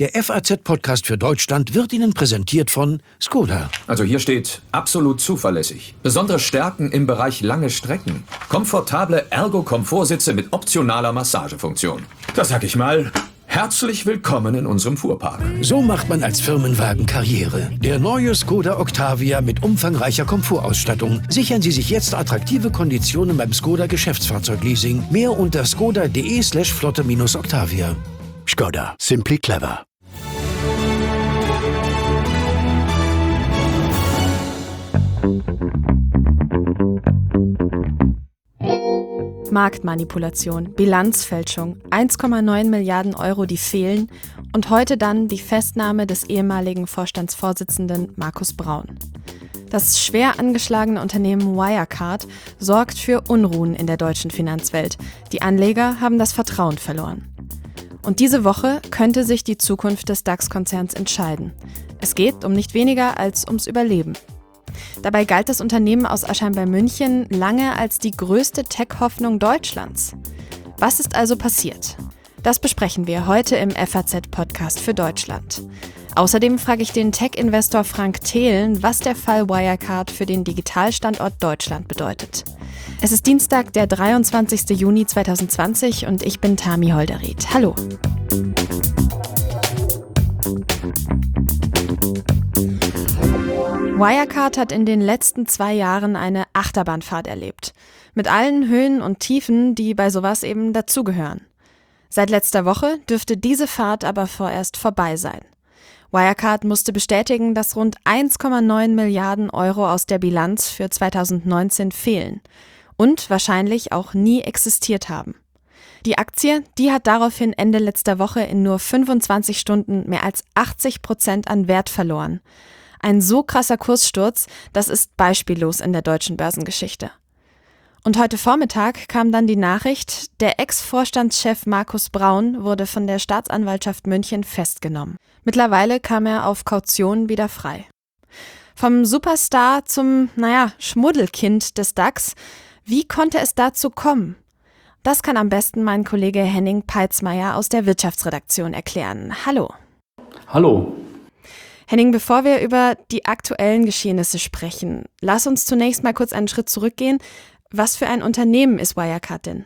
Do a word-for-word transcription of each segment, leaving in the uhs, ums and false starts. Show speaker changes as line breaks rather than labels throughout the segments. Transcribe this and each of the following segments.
Der F A Z-Podcast für Deutschland wird Ihnen präsentiert von Skoda.
Also hier steht absolut zuverlässig. Besondere Stärken im Bereich lange Strecken. Komfortable Ergo-Komfortsitze mit optionaler Massagefunktion. Da sag ich mal, herzlich willkommen in unserem Fuhrpark.
So macht man als Firmenwagen Karriere. Der neue Skoda Octavia mit umfangreicher Komfortausstattung. Sichern Sie sich jetzt attraktive Konditionen beim Skoda Geschäftsfahrzeugleasing. Mehr unter skoda.de slash flotte minus Octavia. Skoda. Simply clever.
Marktmanipulation, Bilanzfälschung, eins Komma neun Milliarden Euro, die fehlen und heute dann die Festnahme des ehemaligen Vorstandsvorsitzenden Markus Braun. Das schwer angeschlagene Unternehmen Wirecard sorgt für Unruhen in der deutschen Finanzwelt. Die Anleger haben das Vertrauen verloren. Und diese Woche könnte sich die Zukunft des DAX-Konzerns entscheiden. Es geht um nicht weniger als ums Überleben. Dabei galt das Unternehmen aus Aschheim bei München lange als die größte Tech-Hoffnung Deutschlands. Was ist also passiert? Das besprechen wir heute im F A Z-Podcast für Deutschland. Außerdem frage ich den Tech-Investor Frank Thelen, was der Fall Wirecard für den Digitalstandort Deutschland bedeutet. Es ist Dienstag, der dreiundzwanzigster Juni zweitausendzwanzig und ich bin Tami Holderried. Hallo. Wirecard hat in den letzten zwei Jahren eine Achterbahnfahrt erlebt. Mit allen Höhen und Tiefen, die bei sowas eben dazugehören. Seit letzter Woche dürfte diese Fahrt aber vorerst vorbei sein. Wirecard musste bestätigen, dass rund eins Komma neun Milliarden Euro aus der Bilanz für zweitausendneunzehn fehlen und wahrscheinlich auch nie existiert haben. Die Aktie, die hat daraufhin Ende letzter Woche in nur fünfundzwanzig Stunden mehr als achtzig Prozent an Wert verloren. Ein so krasser Kurssturz, das ist beispiellos in der deutschen Börsengeschichte. Und heute Vormittag kam dann die Nachricht, der Ex-Vorstandschef Markus Braun wurde von der Staatsanwaltschaft München festgenommen. Mittlerweile kam er auf Kaution wieder frei. Vom Superstar zum, naja, Schmuddelkind des DAX. Wie konnte es dazu kommen? Das kann am besten mein Kollege Henning Peitzmeier aus der Wirtschaftsredaktion erklären. Hallo.
Hallo.
Henning, bevor wir über die aktuellen Geschehnisse sprechen, lass uns zunächst mal kurz einen Schritt zurückgehen. Was für ein Unternehmen ist Wirecard denn?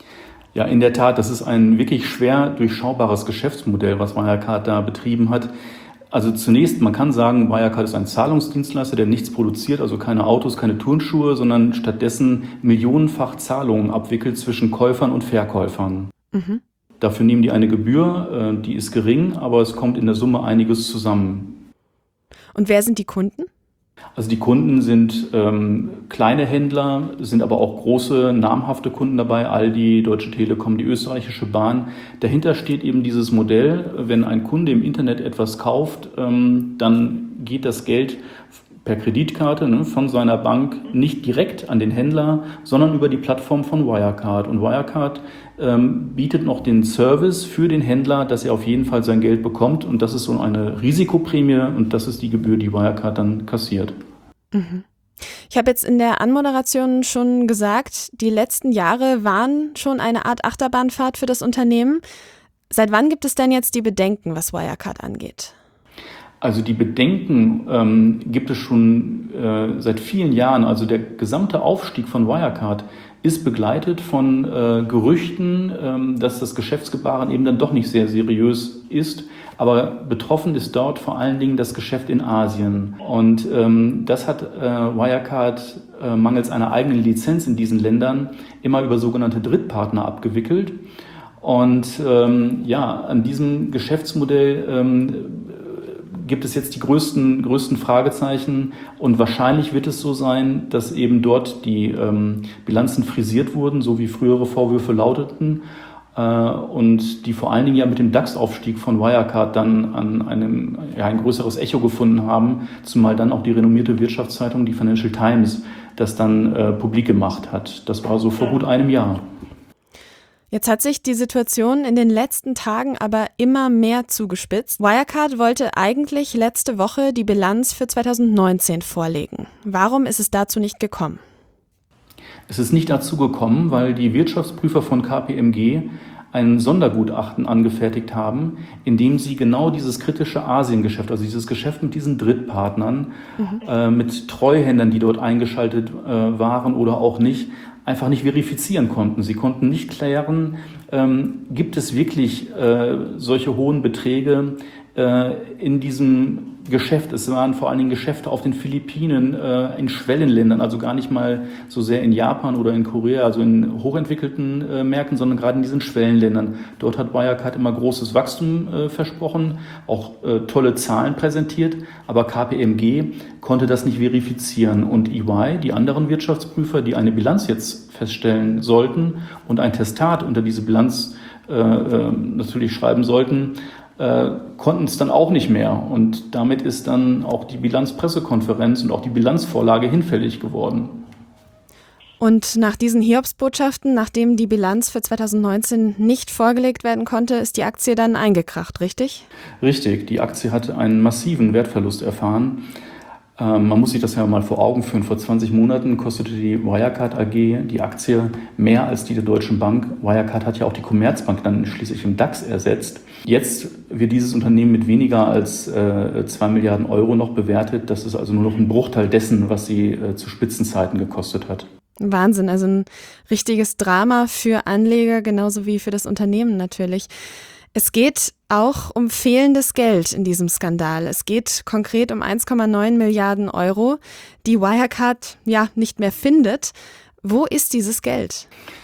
Ja, in der Tat, das ist ein wirklich schwer durchschaubares Geschäftsmodell, was Wirecard da betrieben hat. Also zunächst, man kann sagen, Wirecard ist ein Zahlungsdienstleister, der nichts produziert, also keine Autos, keine Turnschuhe, sondern stattdessen millionenfach Zahlungen abwickelt zwischen Käufern und Verkäufern. Mhm. Dafür nehmen die eine Gebühr, die ist gering, aber es kommt in der Summe einiges zusammen.
Und wer sind die Kunden?
Also die Kunden sind ähm, kleine Händler, sind aber auch große, namhafte Kunden dabei, Aldi, Deutsche Telekom, die österreichische Bahn. Dahinter steht eben dieses Modell, wenn ein Kunde im Internet etwas kauft, ähm, dann geht das Geld per Kreditkarte ne, von seiner Bank nicht direkt an den Händler, sondern über die Plattform von Wirecard. Und Wirecard ähm, bietet noch den Service für den Händler, dass er auf jeden Fall sein Geld bekommt. Und das ist so eine Risikoprämie und das ist die Gebühr, die Wirecard dann kassiert.
Mhm. Ich habe jetzt in der Anmoderation schon gesagt, die letzten Jahre waren schon eine Art Achterbahnfahrt für das Unternehmen. Seit wann gibt es denn jetzt die Bedenken, was Wirecard angeht?
Also die Bedenken ähm, gibt es schon äh, seit vielen Jahren. Also der gesamte Aufstieg von Wirecard ist begleitet von äh, Gerüchten, ähm, dass das Geschäftsgebaren eben dann doch nicht sehr seriös ist. Aber betroffen ist dort vor allen Dingen das Geschäft in Asien. Und ähm, das hat äh, Wirecard äh, mangels einer eigenen Lizenz in diesen Ländern immer über sogenannte Drittpartner abgewickelt. Und ähm, ja, an diesem Geschäftsmodell ähm, gibt es jetzt die größten, größten Fragezeichen und wahrscheinlich wird es so sein, dass eben dort die ähm, Bilanzen frisiert wurden, so wie frühere Vorwürfe lauteten äh, und die vor allen Dingen ja mit dem DAX-Aufstieg von Wirecard dann an einem, ja, ein größeres Echo gefunden haben, zumal dann auch die renommierte Wirtschaftszeitung, die Financial Times, das dann äh, publik gemacht hat. Das war so vor gut einem Jahr.
Jetzt hat sich die Situation in den letzten Tagen aber immer mehr zugespitzt. Wirecard wollte eigentlich letzte Woche die Bilanz für zweitausendneunzehn vorlegen. Warum ist es dazu nicht gekommen?
Es ist nicht dazu gekommen, weil die Wirtschaftsprüfer von K P M G ein Sondergutachten angefertigt haben, in dem sie genau dieses kritische Asiengeschäft, also dieses Geschäft mit diesen Drittpartnern, mhm. äh, mit Treuhändern, die dort eingeschaltet äh, waren oder auch nicht, einfach nicht verifizieren konnten. Sie konnten nicht klären, ähm, gibt es wirklich äh, solche hohen Beträge äh, in diesem Geschäft. Es waren vor allen Dingen Geschäfte auf den Philippinen, äh, in Schwellenländern, also gar nicht mal so sehr in Japan oder in Korea, also in hochentwickelten äh, Märkten, sondern gerade in diesen Schwellenländern. Dort hat Wirecard immer großes Wachstum äh, versprochen, auch äh, tolle Zahlen präsentiert, aber K P M G konnte das nicht verifizieren. Und E Y, die anderen Wirtschaftsprüfer, die eine Bilanz jetzt feststellen sollten und ein Testat unter diese Bilanz äh, äh, natürlich schreiben sollten, Äh, konnten es dann auch nicht mehr. Und damit ist dann auch die Bilanzpressekonferenz und auch die Bilanzvorlage hinfällig geworden.
Und nach diesen Hiobsbotschaften, nachdem die Bilanz für zweitausendneunzehn nicht vorgelegt werden konnte, ist die Aktie dann eingekracht, richtig?
Richtig, die Aktie hat einen massiven Wertverlust erfahren. Ähm, man muss sich das ja mal vor Augen führen. Vor zwanzig Monaten kostete die Wirecard A G die Aktie mehr als die der Deutschen Bank. Wirecard hat ja auch die Commerzbank dann schließlich im DAX ersetzt. Jetzt wird dieses Unternehmen mit weniger als äh, zwei Milliarden Euro noch bewertet. Das ist also nur noch ein Bruchteil dessen, was sie äh, zu Spitzenzeiten gekostet hat.
Wahnsinn, also ein richtiges Drama für Anleger, genauso wie für das Unternehmen natürlich. Es geht auch um fehlendes Geld in diesem Skandal. Es geht konkret um eins Komma neun Milliarden Euro, die Wirecard ja nicht mehr findet. Wo ist dieses Geld?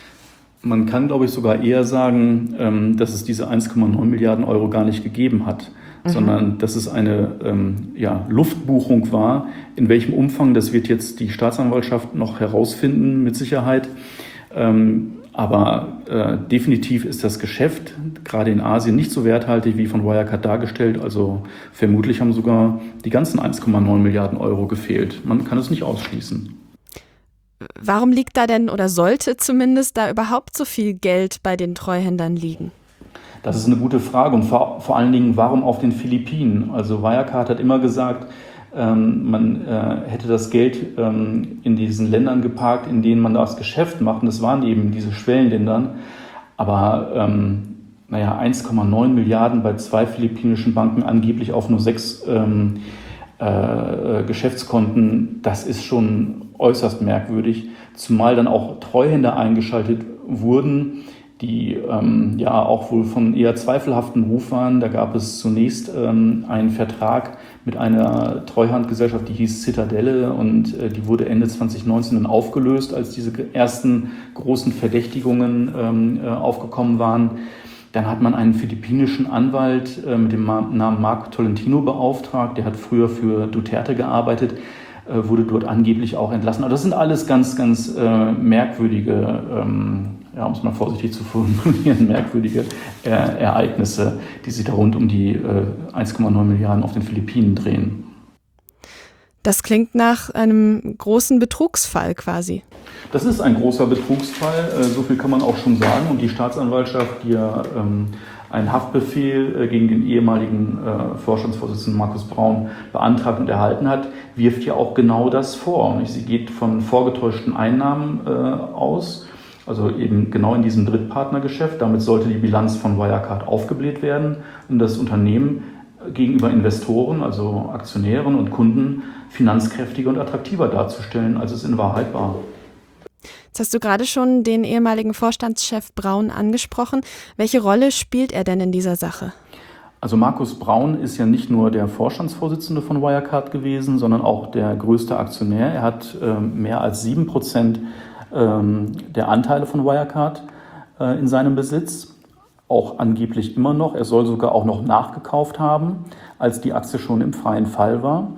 Man kann, glaube ich, sogar eher sagen, dass es diese eins Komma neun Milliarden Euro gar nicht gegeben hat, mhm. sondern dass es eine ähm, ja, Luftbuchung war. In welchem Umfang, das wird jetzt die Staatsanwaltschaft noch herausfinden, mit Sicherheit. Ähm, aber äh, definitiv ist das Geschäft gerade in Asien nicht so werthaltig wie von Wirecard dargestellt. Also vermutlich haben sogar die ganzen eins Komma neun Milliarden Euro gefehlt. Man kann es nicht ausschließen.
Warum liegt da denn oder sollte zumindest da überhaupt so viel Geld bei den Treuhändern liegen?
Das ist eine gute Frage und vor, vor allen Dingen, warum auf den Philippinen? Also Wirecard hat immer gesagt, ähm, man äh, hätte das Geld ähm, in diesen Ländern geparkt, in denen man das Geschäft macht. Und das waren eben diese Schwellenländern. Aber ähm, naja, eins Komma neun Milliarden bei zwei philippinischen Banken, angeblich auf nur sechs ähm, äh, Geschäftskonten, das ist schon äußerst merkwürdig, zumal dann auch Treuhänder eingeschaltet wurden, die ähm, ja auch wohl von eher zweifelhaftem Ruf waren. Da gab es zunächst ähm, einen Vertrag mit einer Treuhandgesellschaft, die hieß Citadele, und äh, die wurde Ende zwanzig neunzehn dann aufgelöst, als diese ersten großen Verdächtigungen ähm, äh, aufgekommen waren. Dann hat man einen philippinischen Anwalt äh, mit dem Namen Marco Tolentino beauftragt, der hat früher für Duterte gearbeitet, äh, wurde dort angeblich auch entlassen. Also das sind alles ganz, ganz äh, merkwürdige, ähm, ja, um es mal vorsichtig zu formulieren, merkwürdige äh, Ereignisse, die sich da rund um die äh, eins Komma neun Milliarden auf den Philippinen drehen.
Das klingt nach einem großen Betrugsfall quasi.
Das ist ein großer Betrugsfall, äh, so viel kann man auch schon sagen. Und die Staatsanwaltschaft, die ja ähm, einen Haftbefehl äh, gegen den ehemaligen äh, Vorstandsvorsitzenden Markus Braun beantragt und erhalten hat, wirft ja auch genau das vor. Sie geht von vorgetäuschten Einnahmen äh, aus, also eben genau in diesem Drittpartnergeschäft. Damit sollte die Bilanz von Wirecard aufgebläht werden, um das Unternehmen gegenüber Investoren, also Aktionären und Kunden, finanzkräftiger und attraktiver darzustellen, als es in Wahrheit war.
Jetzt hast du gerade schon den ehemaligen Vorstandschef Braun angesprochen. Welche Rolle spielt er denn in dieser Sache?
Also Markus Braun ist ja nicht nur der Vorstandsvorsitzende von Wirecard gewesen, sondern auch der größte Aktionär. Er hat äh, mehr als sieben Prozent ähm, der Anteile von Wirecard äh, in seinem Besitz. Auch angeblich immer noch. Er soll sogar auch noch nachgekauft haben, als die Aktie schon im freien Fall war.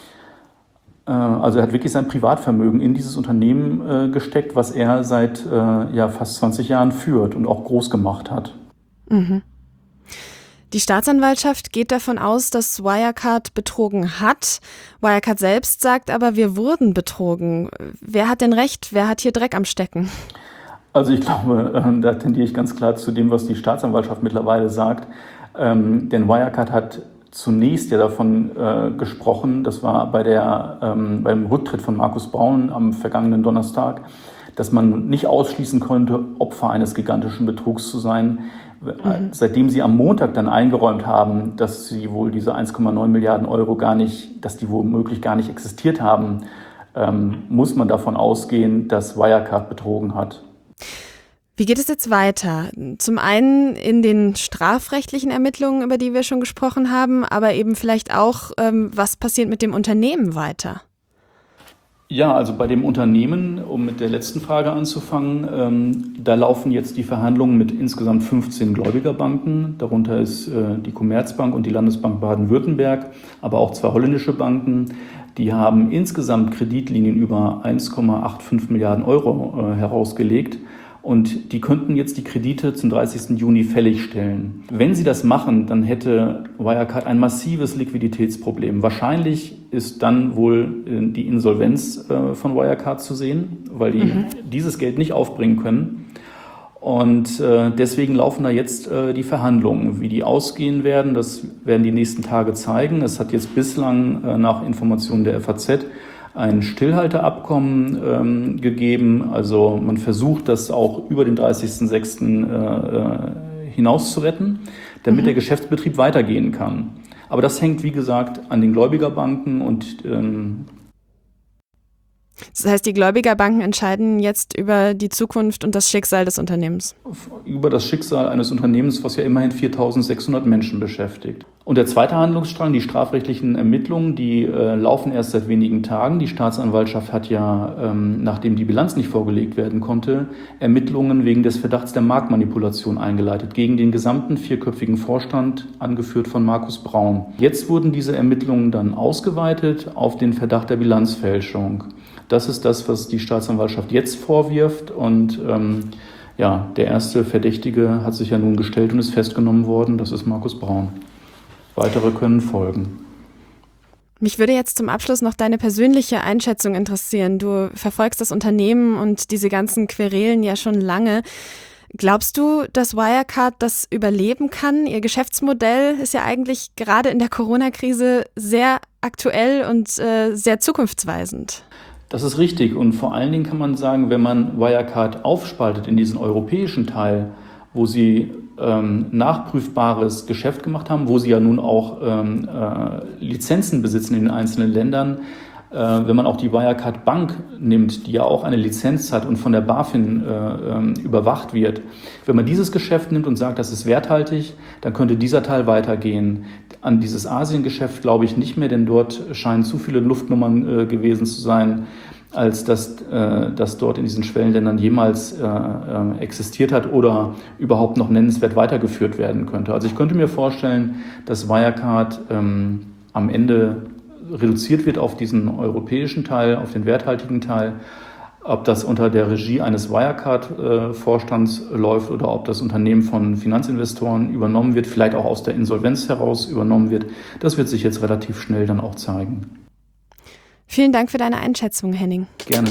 Also er hat wirklich sein Privatvermögen in dieses Unternehmen äh, gesteckt, was er seit äh, ja, fast zwanzig Jahren führt und auch groß gemacht hat.
Mhm. Die Staatsanwaltschaft geht davon aus, dass Wirecard betrogen hat. Wirecard selbst sagt aber, wir wurden betrogen. Wer hat denn recht? Wer hat hier Dreck am Stecken?
Also ich glaube, äh, da tendiere ich ganz klar zu dem, was die Staatsanwaltschaft mittlerweile sagt. Ähm, denn Wirecard hat zunächst ja davon äh, gesprochen, das war bei der, ähm, beim Rücktritt von Markus Braun am vergangenen Donnerstag, dass man nicht ausschließen konnte, Opfer eines gigantischen Betrugs zu sein. Mhm. Seitdem sie am Montag dann eingeräumt haben, dass sie wohl diese eins Komma neun Milliarden Euro gar nicht, dass die womöglich gar nicht existiert haben, ähm, muss man davon ausgehen, dass Wirecard betrogen hat.
Wie geht es jetzt weiter? Zum einen in den strafrechtlichen Ermittlungen, über die wir schon gesprochen haben, aber eben vielleicht auch, ähm, was passiert mit dem Unternehmen weiter?
Ja, also bei dem Unternehmen, um mit der letzten Frage anzufangen, ähm, da laufen jetzt die Verhandlungen mit insgesamt fünfzehn Gläubigerbanken. Darunter ist äh, die Commerzbank und die Landesbank Baden-Württemberg, aber auch zwei holländische Banken. Die haben insgesamt Kreditlinien über eins Komma fünfundachtzig Milliarden Euro äh, herausgelegt. Und die könnten jetzt die Kredite zum dreißigsten Juni fälligstellen. Wenn sie das machen, dann hätte Wirecard ein massives Liquiditätsproblem. Wahrscheinlich ist dann wohl die Insolvenz von Wirecard zu sehen, weil die mhm. dieses Geld nicht aufbringen können. Und deswegen laufen da jetzt die Verhandlungen. Wie die ausgehen werden, das werden die nächsten Tage zeigen. Es hat jetzt bislang nach Informationen der F A Z ein Stillhalteabkommen ähm, gegeben. Also man versucht, das auch über den dreißigsten sechsten äh, hinaus zu retten, damit mhm. der Geschäftsbetrieb weitergehen kann. Aber das hängt, wie gesagt, an den Gläubigerbanken und ähm,
das heißt, die Gläubigerbanken entscheiden jetzt über die Zukunft und das Schicksal des Unternehmens.
Über das Schicksal eines Unternehmens, was ja immerhin viertausendsechshundert Menschen beschäftigt. Und der zweite Handlungsstrang, die strafrechtlichen Ermittlungen, die äh, laufen erst seit wenigen Tagen. Die Staatsanwaltschaft hat ja, ähm, nachdem die Bilanz nicht vorgelegt werden konnte, Ermittlungen wegen des Verdachts der Marktmanipulation eingeleitet, gegen den gesamten vierköpfigen Vorstand, angeführt von Markus Braun. Jetzt wurden diese Ermittlungen dann ausgeweitet auf den Verdacht der Bilanzfälschung. Das ist das, was die Staatsanwaltschaft jetzt vorwirft. Und ähm, ja, der erste Verdächtige hat sich ja nun gestellt und ist festgenommen worden. Das ist Markus Braun. Weitere können folgen.
Mich würde jetzt zum Abschluss noch deine persönliche Einschätzung interessieren. Du verfolgst das Unternehmen und diese ganzen Querelen ja schon lange. Glaubst du, dass Wirecard das überleben kann? Ihr Geschäftsmodell ist ja eigentlich gerade in der Corona-Krise sehr aktuell und äh, sehr zukunftsweisend.
Das ist richtig und vor allen Dingen kann man sagen, wenn man Wirecard aufspaltet in diesen europäischen Teil, wo sie ähm, nachprüfbares Geschäft gemacht haben, wo sie ja nun auch ähm, äh, Lizenzen besitzen in den einzelnen Ländern, äh, wenn man auch die Wirecard Bank nimmt, die ja auch eine Lizenz hat und von der BaFin äh, äh, überwacht wird, wenn man dieses Geschäft nimmt und sagt, das ist werthaltig, dann könnte dieser Teil weitergehen. An dieses Asien-Geschäft glaube ich nicht mehr, denn dort scheinen zu viele Luftnummern äh, gewesen zu sein, als dass äh, das dort in diesen Schwellenländern jemals äh, äh, existiert hat oder überhaupt noch nennenswert weitergeführt werden könnte. Also ich könnte mir vorstellen, dass Wirecard ähm, am Ende reduziert wird auf diesen europäischen Teil, auf den werthaltigen Teil. Ob das unter der Regie eines Wirecard-Vorstands äh, läuft oder ob das Unternehmen von Finanzinvestoren übernommen wird, vielleicht auch aus der Insolvenz heraus übernommen wird, das wird sich jetzt relativ schnell dann auch zeigen.
Vielen Dank für deine Einschätzung, Henning.
Gerne.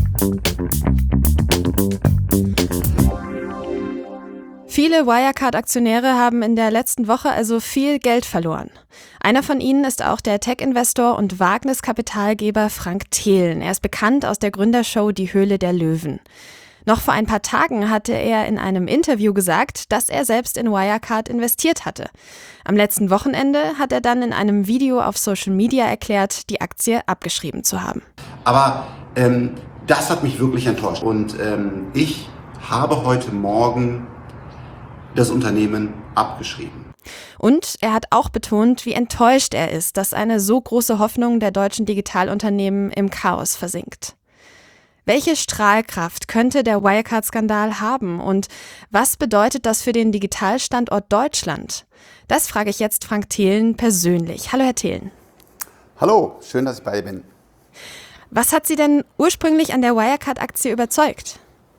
Viele Wirecard-Aktionäre haben in der letzten Woche also viel Geld verloren. Einer von ihnen ist auch der Tech-Investor und Wagniskapitalgeber Frank Thelen. Er ist bekannt aus der Gründershow Die Höhle der Löwen. Noch vor ein paar Tagen hatte er in einem Interview gesagt, dass er selbst in Wirecard investiert hatte. Am letzten Wochenende hat er dann in einem Video auf Social Media erklärt, die Aktie abgeschrieben zu haben.
Aber ähm, das hat mich wirklich enttäuscht. Und ähm, ich habe heute Morgen das Unternehmen abgeschrieben.
Und er hat auch betont, wie enttäuscht er ist, dass eine so große Hoffnung der deutschen Digitalunternehmen im Chaos versinkt. Welche Strahlkraft könnte der Wirecard-Skandal haben und was bedeutet das für den Digitalstandort Deutschland? Das frage ich jetzt Frank Thelen persönlich. Hallo, Herr Thelen.
Hallo, schön, dass ich bei dir bin.
Was hat Sie denn ursprünglich an der Wirecard-Aktie überzeugt?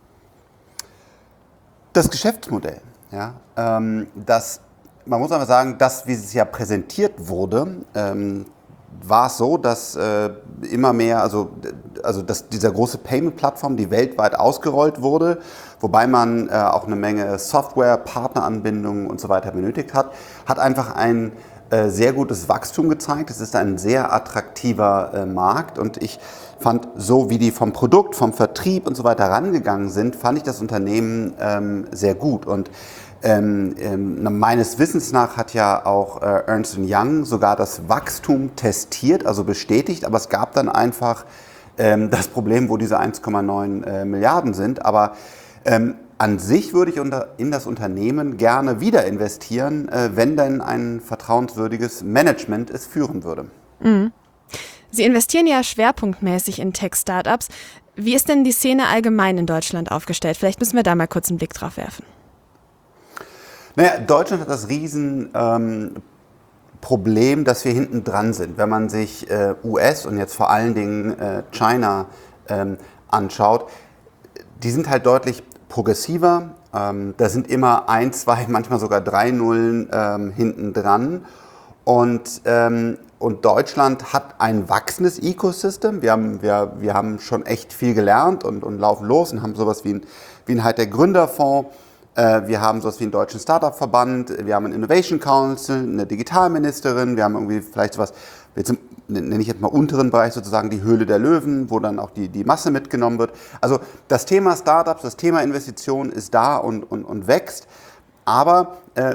Das Geschäftsmodell. Ja, ähm, das, man muss einfach sagen, das, wie es ja präsentiert wurde, ähm, war es so, dass äh, immer mehr, also, also dass dieser große Payment-Plattform, die weltweit ausgerollt wurde, wobei man äh, auch eine Menge Software, Partneranbindungen und so weiter benötigt hat, hat einfach ein äh, sehr gutes Wachstum gezeigt. Es ist ein sehr attraktiver äh, Markt und ich fand, so wie die vom Produkt, vom Vertrieb und so weiter rangegangen sind, fand ich das Unternehmen ähm, sehr gut. Und ähm, ähm, meines Wissens nach hat ja auch äh, Ernst und Young sogar das Wachstum testiert, also bestätigt, aber es gab dann einfach ähm, das Problem, wo diese eins Komma neun äh, Milliarden sind. Aber ähm, an sich würde ich unter, in das Unternehmen gerne wieder investieren, äh, wenn denn ein vertrauenswürdiges Management es führen würde.
Mhm. Sie investieren ja schwerpunktmäßig in Tech-Startups. Wie ist denn die Szene allgemein in Deutschland aufgestellt? Vielleicht müssen wir da mal kurz einen Blick drauf werfen.
Naja, Deutschland hat das Riesen ähm, Problem, dass wir hinten dran sind. Wenn man sich äh, U S und jetzt vor allen Dingen äh, China ähm, anschaut, die sind halt deutlich progressiver. Ähm, da sind immer ein, zwei, manchmal sogar drei Nullen ähm, hinten dran. Und, ähm, und Deutschland hat ein wachsendes Ecosystem. Wir haben, wir, wir haben schon echt viel gelernt und, und laufen los und haben sowas wie ein, wie ein halt der Gründerfonds. Äh, wir haben sowas wie einen deutschen Startup-Verband. Wir haben einen Innovation Council, eine Digitalministerin. Wir haben irgendwie vielleicht sowas, jetzt nenne ich jetzt mal unteren Bereich sozusagen die Höhle der Löwen, wo dann auch die, die Masse mitgenommen wird. Also das Thema Startups, das Thema Investitionen ist da und, und, und wächst. Aber äh,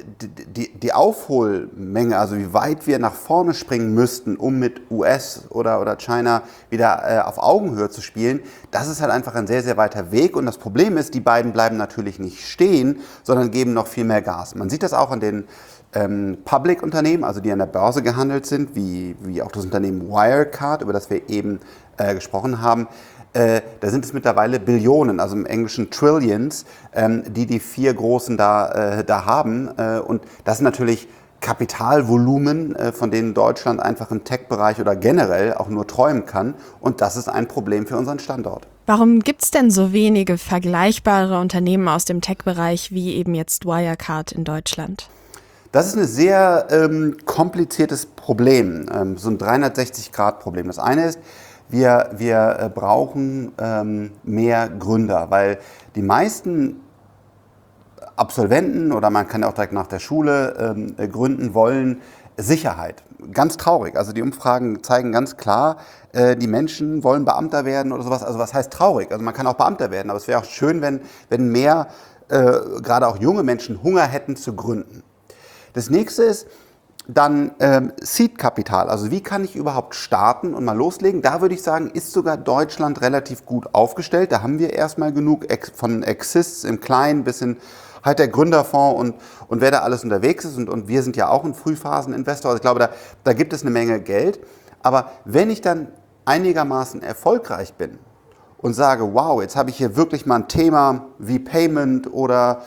die, die Aufholmenge, also wie weit wir nach vorne springen müssten, um mit U S oder, oder China wieder äh, auf Augenhöhe zu spielen, das ist halt einfach ein sehr, sehr weiter Weg. Und das Problem ist, die beiden bleiben natürlich nicht stehen, sondern geben noch viel mehr Gas. Man sieht das auch an den ähm, Public-Unternehmen, also die an der Börse gehandelt sind, wie, wie auch das Unternehmen Wirecard, über das wir eben äh, gesprochen haben. Äh, da sind es mittlerweile Billionen, also im Englischen Trillions, ähm, die die vier Großen da, äh, da haben. Äh, und das sind natürlich Kapitalvolumen, äh, von denen Deutschland einfach im Tech-Bereich oder generell auch nur träumen kann. Und das ist ein Problem für unseren Standort.
Warum gibt es denn so wenige vergleichbare Unternehmen aus dem Tech-Bereich wie eben jetzt Wirecard in Deutschland?
Das ist ein sehr ähm, kompliziertes Problem, ähm, so ein dreihundertsechzig Grad Problem. Das eine ist, Wir, wir brauchen ähm, mehr Gründer, weil die meisten Absolventen oder man kann ja auch direkt nach der Schule ähm, gründen wollen Sicherheit. Ganz traurig. Also die Umfragen zeigen ganz klar, äh, die Menschen wollen Beamter werden oder sowas. Also was heißt traurig? Also man kann auch Beamter werden, aber es wäre auch schön, wenn, wenn mehr, äh, gerade auch junge Menschen, Hunger hätten zu gründen. Das nächste ist, dann ähm, Seed-Kapital, also wie kann ich überhaupt starten und mal loslegen? Da würde ich sagen, ist sogar Deutschland relativ gut aufgestellt. Da haben wir erstmal genug Ex- von Exists im Kleinen bis hin halt der Gründerfonds und, und wer da alles unterwegs ist. Und, und wir sind ja auch ein Frühphasen-Investor. Also ich glaube, da, da gibt es eine Menge Geld. Aber wenn ich dann einigermaßen erfolgreich bin und sage, wow, jetzt habe ich hier wirklich mal ein Thema wie Payment oder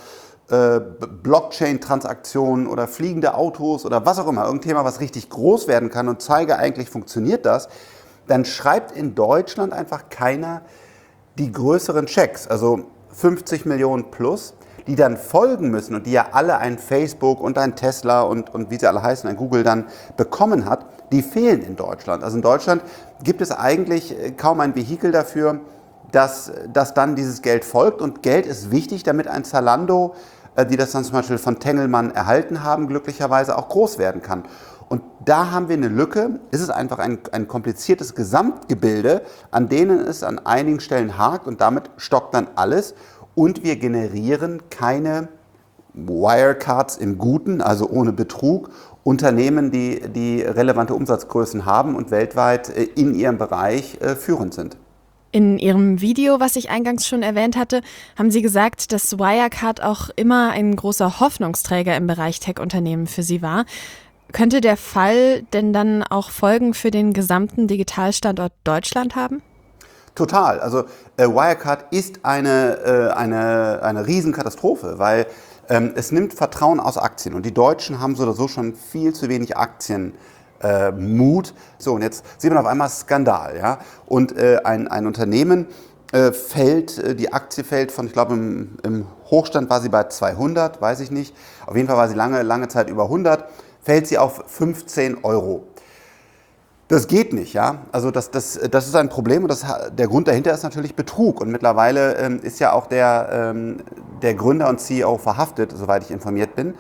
Blockchain-Transaktionen oder fliegende Autos oder was auch immer, irgendein Thema, was richtig groß werden kann und zeige, eigentlich funktioniert das, dann schreibt in Deutschland einfach keiner die größeren Schecks, also fünfzig Millionen plus, die dann folgen müssen und die ja alle ein Facebook und ein Tesla und, und wie sie alle heißen, ein Google dann bekommen hat, die fehlen in Deutschland. Also in Deutschland gibt es eigentlich kaum ein Vehikel dafür, dass, dass dann dieses Geld folgt. Und Geld ist wichtig, damit ein Zalando, die das dann zum Beispiel von Tengelmann erhalten haben, glücklicherweise auch groß werden kann. Und da haben wir eine Lücke. Es ist einfach ein, ein kompliziertes Gesamtgebilde, an denen es an einigen Stellen hakt und damit stockt dann alles. Und wir generieren keine Wirecards im Guten, also ohne Betrug, Unternehmen, die, die relevante Umsatzgrößen haben und weltweit in ihrem Bereich äh, führend sind.
In Ihrem Video, was ich eingangs schon erwähnt hatte, haben Sie gesagt, dass Wirecard auch immer ein großer Hoffnungsträger im Bereich Tech-Unternehmen für Sie war. Könnte der Fall denn dann auch Folgen für den gesamten Digitalstandort Deutschland haben?
Total. Also äh, Wirecard ist eine, äh, eine, eine Riesenkatastrophe, weil ähm, es nimmt Vertrauen aus Aktien. Und die Deutschen haben so oder so schon viel zu wenig Aktien. Äh, Mut. So, und jetzt sieht man auf einmal Skandal. Ja? Und äh, ein, ein Unternehmen äh, fällt, äh, die Aktie fällt von, ich glaube, im, im Hochstand war sie bei zweihundert, weiß ich nicht. Auf jeden Fall war sie lange, lange Zeit über hundert, fällt sie auf fünfzehn Euro. Das geht nicht, ja. Also das, das, das ist ein Problem und das, der Grund dahinter ist natürlich Betrug. Und mittlerweile ähm, ist ja auch der, ähm, der Gründer und C E O verhaftet, soweit ich informiert bin.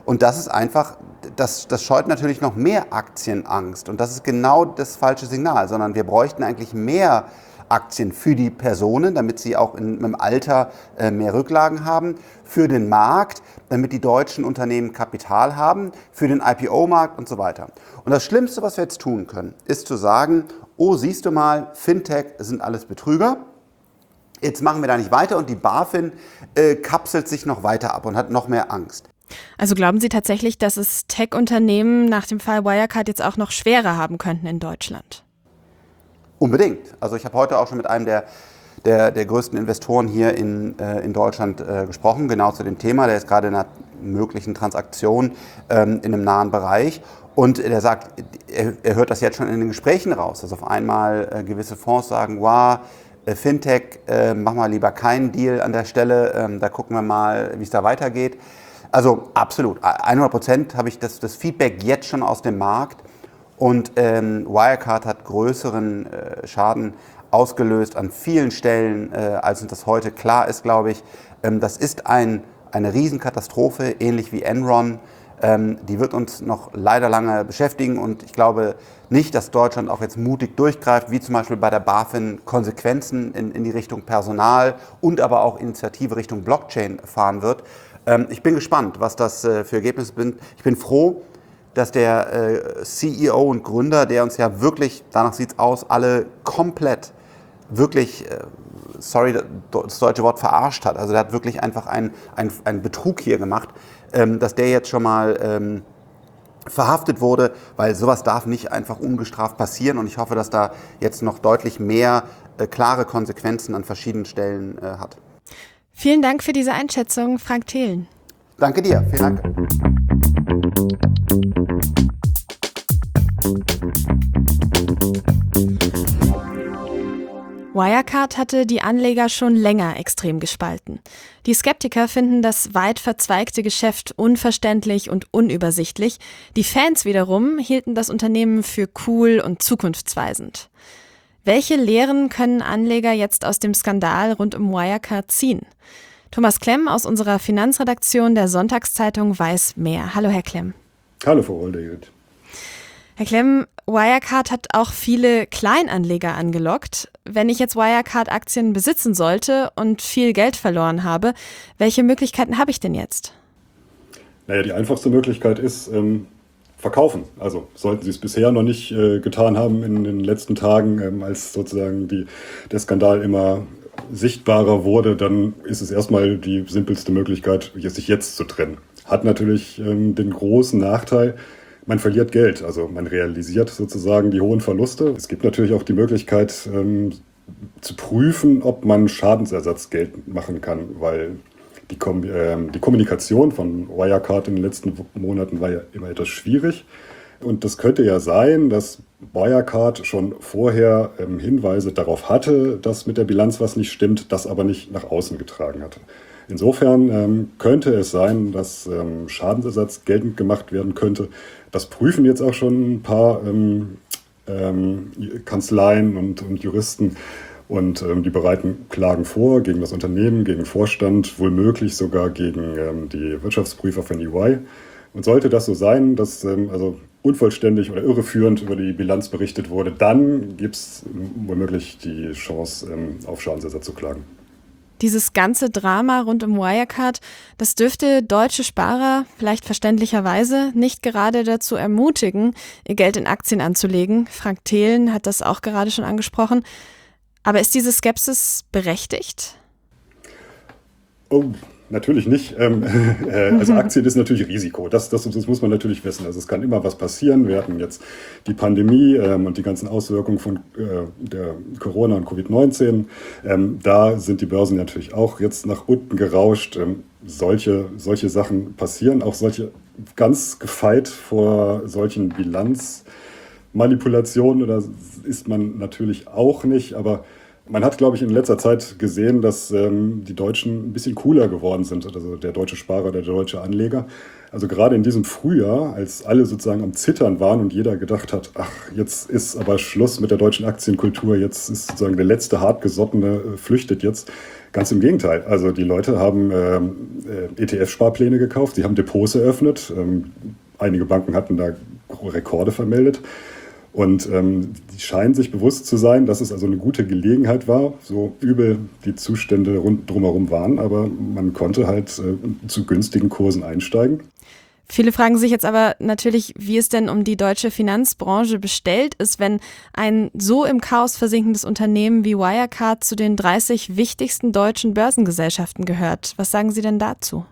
Und das ist einfach, das, das scheut natürlich noch mehr Aktienangst. Und das ist genau das falsche Signal, sondern wir bräuchten eigentlich mehr Aktien für die Personen, damit sie auch in, im Alter äh, mehr Rücklagen haben, für den Markt, damit die deutschen Unternehmen Kapital haben, für den I P O-Markt und so weiter. Und das Schlimmste, was wir jetzt tun können, ist zu sagen, oh, siehst du mal, Fintech sind alles Betrüger. Jetzt machen wir da nicht weiter und die BaFin äh, kapselt sich noch weiter ab und hat noch mehr Angst.
Also glauben Sie tatsächlich, dass es Tech-Unternehmen nach dem Fall Wirecard jetzt auch noch schwerer haben könnten in Deutschland?
Unbedingt. Also ich habe heute auch schon mit einem der, der, der größten Investoren hier in, äh, in Deutschland äh, gesprochen, genau zu dem Thema. Der ist gerade in einer möglichen Transaktion ähm, in einem nahen Bereich. Und der sagt, er, er hört das jetzt schon in den Gesprächen raus, dass auf einmal äh, gewisse Fonds sagen, wow, äh, Fintech, äh, mach mal lieber keinen Deal an der Stelle, ähm, da gucken wir mal, wie es da weitergeht. Also absolut, hundert Prozent habe ich das, das Feedback jetzt schon aus dem Markt. Und ähm, Wirecard hat größeren äh, Schaden ausgelöst an vielen Stellen, äh, als uns das heute klar ist, glaube ich. Ähm, das ist ein, eine Riesenkatastrophe, ähnlich wie Enron. Ähm, die wird uns noch leider lange beschäftigen und ich glaube nicht, dass Deutschland auch jetzt mutig durchgreift, wie zum Beispiel bei der BaFin Konsequenzen in, in die Richtung Personal und aber auch Initiative Richtung Blockchain fahren wird. Ähm, ich bin gespannt, was das äh, für Ergebnisse sind. Ich bin froh, dass der äh, C E O und Gründer, der uns ja wirklich, danach sieht es aus, alle komplett wirklich, äh, sorry, das deutsche Wort verarscht hat. Also der hat wirklich einfach einen ein Betrug hier gemacht, ähm, dass der jetzt schon mal ähm, verhaftet wurde, weil sowas darf nicht einfach ungestraft passieren. Und ich hoffe, dass da jetzt noch deutlich mehr äh, klare Konsequenzen an verschiedenen Stellen äh, hat.
Vielen Dank für diese Einschätzung, Frank Thelen.
Danke dir, vielen Dank.
Wirecard hatte die Anleger schon länger extrem gespalten. Die Skeptiker finden das weit verzweigte Geschäft unverständlich und unübersichtlich. Die Fans wiederum hielten das Unternehmen für cool und zukunftsweisend. Welche Lehren können Anleger jetzt aus dem Skandal rund um Wirecard ziehen? Thomas Klemm aus unserer Finanzredaktion der Sonntagszeitung weiß mehr. Hallo, Herr Klemm.
Hallo, Frau Olderjüt.
Herr Klemm, Wirecard hat auch viele Kleinanleger angelockt. Wenn ich jetzt Wirecard-Aktien besitzen sollte und viel Geld verloren habe, welche Möglichkeiten habe ich denn jetzt?
Naja, die einfachste Möglichkeit ist, ähm, verkaufen. Also sollten Sie es bisher noch nicht äh, getan haben in den letzten Tagen, ähm, als sozusagen die, der Skandal immer sichtbarer wurde, dann ist es erstmal die simpelste Möglichkeit, sich jetzt zu trennen. Hat natürlich ähm, den großen Nachteil, man verliert Geld, also man realisiert sozusagen die hohen Verluste. Es gibt natürlich auch die Möglichkeit ähm, zu prüfen, ob man Schadensersatz geltend machen kann, weil die, Kom- äh, die Kommunikation von Wirecard in den letzten Monaten war ja immer etwas schwierig. Und das könnte ja sein, dass Wirecard schon vorher ähm, Hinweise darauf hatte, dass mit der Bilanz was nicht stimmt, das aber nicht nach außen getragen hatte. Insofern ähm, könnte es sein, dass ähm, Schadensersatz geltend gemacht werden könnte. Das prüfen jetzt auch schon ein paar ähm, ähm, Kanzleien und, und Juristen und ähm, die bereiten Klagen vor gegen das Unternehmen, gegen den Vorstand, womöglich sogar gegen ähm, die Wirtschaftsprüfer von E Y. Und sollte das so sein, dass ähm, also unvollständig oder irreführend über die Bilanz berichtet wurde, dann gibt es womöglich die Chance, ähm, auf Schadensersatz zu klagen.
Dieses ganze Drama rund um Wirecard, das dürfte deutsche Sparer vielleicht verständlicherweise nicht gerade dazu ermutigen, ihr Geld in Aktien anzulegen. Frank Thelen hat das auch gerade schon angesprochen. Aber ist diese Skepsis berechtigt?
Oh, natürlich nicht. Ähm, äh, also Aktien ist natürlich Risiko. Das, das, das muss man natürlich wissen. Also es kann immer was passieren. Wir hatten jetzt die Pandemie ähm, und die ganzen Auswirkungen von äh, der Corona und Covid neunzehn. Ähm, da sind die Börsen natürlich auch jetzt nach unten gerauscht. Ähm, solche, solche Sachen passieren. Auch solche ganz gefeit vor solchen Bilanzmanipulationen oder ist man natürlich auch nicht. Aber Man hat, glaube ich, in letzter Zeit gesehen, dass ähm, die Deutschen ein bisschen cooler geworden sind, also der deutsche Sparer, der deutsche Anleger. Also gerade in diesem Frühjahr, als alle sozusagen am Zittern waren und jeder gedacht hat, ach, jetzt ist aber Schluss mit der deutschen Aktienkultur, jetzt ist sozusagen der letzte Hartgesottene äh, flüchtet jetzt. Ganz im Gegenteil. Also die Leute haben ähm, äh, E T F-Sparpläne gekauft, sie haben Depots eröffnet. Ähm, einige Banken hatten da Rekorde vermeldet. Und ähm, die scheinen sich bewusst zu sein, dass es also eine gute Gelegenheit war, so übel die Zustände rund drumherum waren, aber man konnte halt äh, zu günstigen Kursen einsteigen.
Viele fragen sich jetzt aber natürlich, wie es denn um die deutsche Finanzbranche bestellt ist, wenn ein so im Chaos versinkendes Unternehmen wie Wirecard zu den dreißig wichtigsten deutschen Börsengesellschaften gehört. Was sagen Sie denn dazu?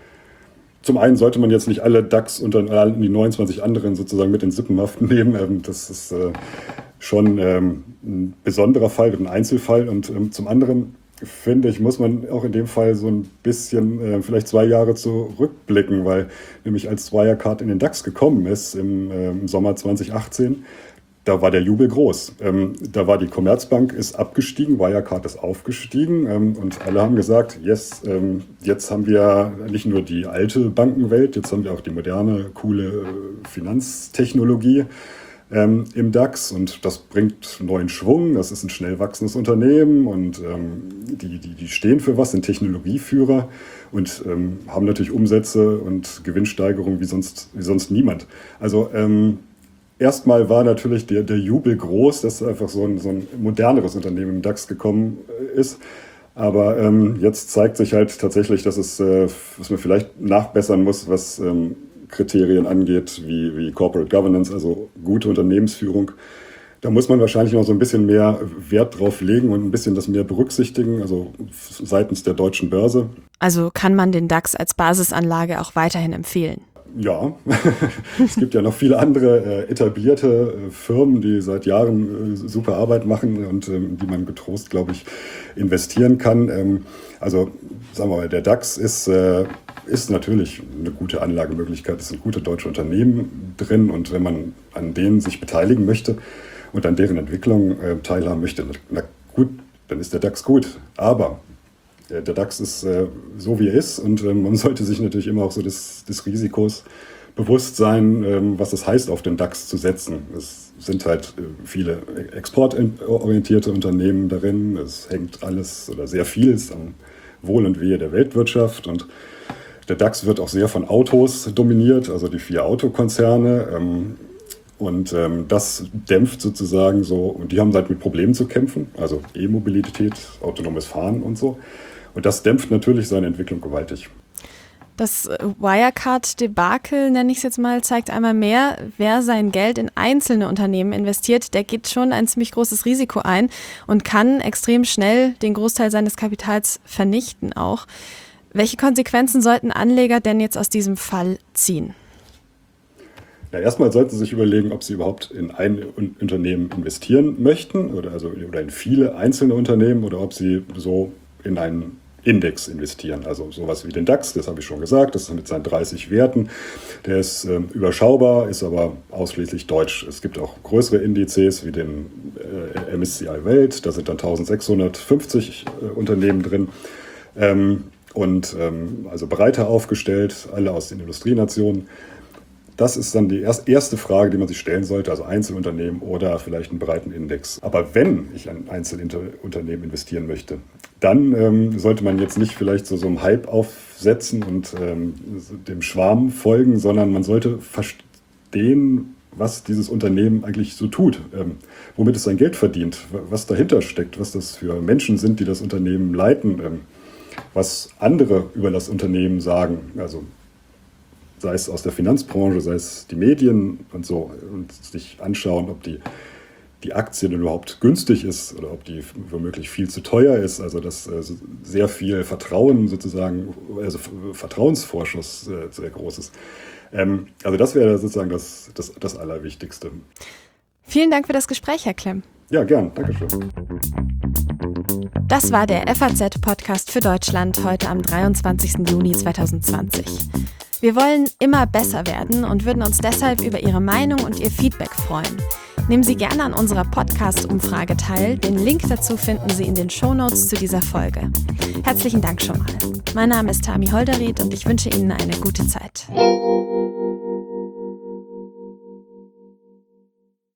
Zum einen sollte man jetzt nicht alle DAX und dann die neunundzwanzig anderen sozusagen mit in Sippenhaften nehmen. Das ist äh, schon ähm, ein besonderer Fall, ein Einzelfall. Und ähm, zum anderen, finde ich, muss man auch in dem Fall so ein bisschen äh, vielleicht zwei Jahre zurückblicken, weil nämlich als Wirecard in den DAX gekommen ist im, äh, im Sommer zwanzig achtzehn, da war der Jubel groß. Ähm, da war die Commerzbank ist abgestiegen, Wirecard ist aufgestiegen ähm, und alle haben gesagt, yes, ähm, jetzt haben wir nicht nur die alte Bankenwelt, jetzt haben wir auch die moderne, coole äh, Finanztechnologie ähm, im DAX und das bringt neuen Schwung. Das ist ein schnell wachsendes Unternehmen und ähm, die, die, die stehen für was, sind Technologieführer und ähm, haben natürlich Umsätze und Gewinnsteigerung wie sonst, wie sonst niemand. Also ähm, Erstmal war natürlich der, der Jubel groß, dass einfach so ein, so ein moderneres Unternehmen im DAX gekommen ist. Aber ähm, jetzt zeigt sich halt tatsächlich, dass es, äh, was man vielleicht nachbessern muss, was ähm, Kriterien angeht, wie, wie Corporate Governance, also gute Unternehmensführung. Da muss man wahrscheinlich noch so ein bisschen mehr Wert drauf legen und ein bisschen das mehr berücksichtigen, also seitens der deutschen Börse.
Also kann man den DAX als Basisanlage auch weiterhin empfehlen?
Ja, es gibt ja noch viele andere äh, etablierte äh, Firmen, die seit Jahren äh, super Arbeit machen und ähm, die man getrost, glaube ich, investieren kann. Ähm, also sagen wir mal, der DAX ist, äh, ist natürlich eine gute Anlagemöglichkeit. Es sind gute deutsche Unternehmen drin und wenn man an denen sich beteiligen möchte und an deren Entwicklung äh, teilhaben möchte, na gut, dann ist der DAX gut. Aber der DAX ist äh, so, wie er ist und ähm, man sollte sich natürlich immer auch so des, des Risikos bewusst sein, ähm, was es heißt, auf den DAX zu setzen. Es sind halt äh, viele exportorientierte Unternehmen darin. Es hängt alles oder sehr vieles am Wohl und Wehe der Weltwirtschaft und der DAX wird auch sehr von Autos dominiert, also die vier Autokonzerne. Ähm, Und ähm, das dämpft sozusagen so, und die haben halt mit Problemen zu kämpfen, also E-Mobilität, autonomes Fahren und so. Und das dämpft natürlich seine Entwicklung gewaltig.
Das Wirecard-Debakel, nenne ich es jetzt mal, zeigt einmal mehr, wer sein Geld in einzelne Unternehmen investiert, der geht schon ein ziemlich großes Risiko ein und kann extrem schnell den Großteil seines Kapitals vernichten auch. Welche Konsequenzen sollten Anleger denn jetzt aus diesem Fall ziehen?
Ja, erstmal sollten Sie sich überlegen, ob Sie überhaupt in ein Unternehmen investieren möchten oder, also, oder in viele einzelne Unternehmen oder ob Sie so in einen Index investieren. Also sowas wie den DAX, das habe ich schon gesagt, das ist mit seinen dreißig Werten. Der ist äh, überschaubar, ist aber ausschließlich deutsch. Es gibt auch größere Indizes wie den äh, M S C I Welt, da sind dann eintausendsechshundertfünfzig äh, Unternehmen drin. Ähm, und ähm, also breiter aufgestellt, alle aus den Industrienationen. Das ist dann die erste Frage, die man sich stellen sollte, also Einzelunternehmen oder vielleicht einen breiten Index. Aber wenn ich in Einzelunternehmen investieren möchte, dann ähm, sollte man jetzt nicht vielleicht so, so einem Hype aufsetzen und ähm, dem Schwarm folgen, sondern man sollte verstehen, was dieses Unternehmen eigentlich so tut, ähm, womit es sein Geld verdient, was dahinter steckt, was das für Menschen sind, die das Unternehmen leiten, ähm, was andere über das Unternehmen sagen, also sei es aus der Finanzbranche, sei es die Medien und so, und sich anschauen, ob die, die Aktie denn überhaupt günstig ist oder ob die womöglich viel zu teuer ist. Also dass also sehr viel Vertrauen sozusagen, also Vertrauensvorschuss äh, sehr groß ist. Ähm, also das wäre sozusagen das, das, das Allerwichtigste.
Vielen Dank für das Gespräch, Herr Klemm.
Ja, gern. Dankeschön.
Das war der F A Z-Podcast für Deutschland heute am dreiundzwanzigsten Juni zweitausendzwanzig. Wir wollen immer besser werden und würden uns deshalb über Ihre Meinung und Ihr Feedback freuen. Nehmen Sie gerne an unserer Podcast-Umfrage teil. Den Link dazu finden Sie in den Shownotes zu dieser Folge. Herzlichen Dank schon mal. Mein Name ist Tami Holderried und ich wünsche Ihnen eine gute Zeit.